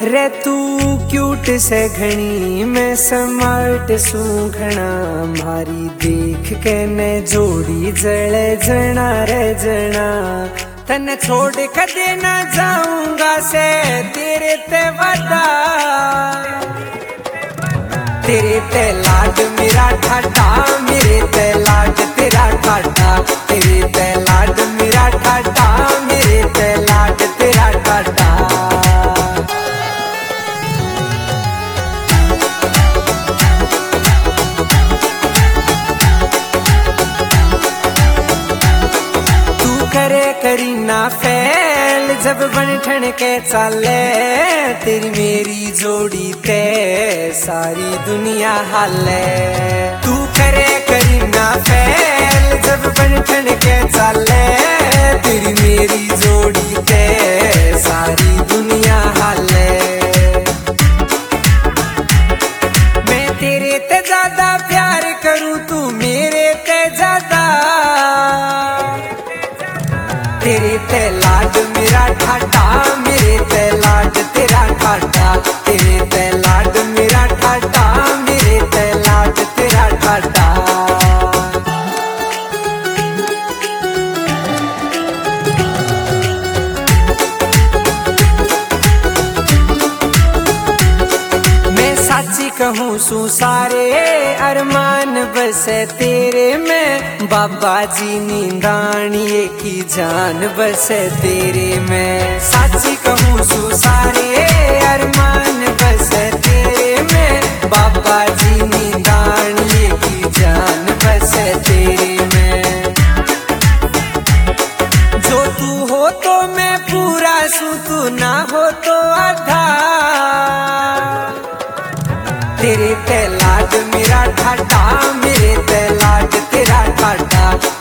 रे तू क्यूट से घनी मैं स्मार्ट सू घना मारी देख के ने जोड़ी जले जना रे जना तन छोड़ कदे ना जाऊंगा से तेरे ते वादा तेरे ते लाड मेरा ठाटा मेरे ते लाड तेरा ठाटा तेरे ते लाड मेरा ठाटा मेरे ते लाड तेरा ठाटा। करे करीना फैल जब बन ठन के चाले तेरी मेरी जोड़ी ते सारी दुनिया हाले तू करे करीना फैल जब बन ठन के चाले तेरी मेरी जोड़ी ते सारी दुनिया हाले मैं तेरे ते ज्यादा प्यार करूं तू मेरे ते ज्यादा तेरे ते लाड मेरा ठाटा मेरे ते लाड तेरा ठाटा तेरे ते लाड मेरा ठाटा मेरे ते लाड तेरा ठाटा। मैं साची कहूँ सू सारे अरमान बसे तेरे में बाबा जी नींदानिए की जान बसे तेरे में साची कहूँ सू सारे अरमान बसे तेरे में बाबा जी नींदानिए की जान बसे तेरे में जो तू हो तो मैं पूरा सू तू ना हो तो आधा तेरे ते लाड मेरा ठाटा मेरे ते लाड तेरा ठाटा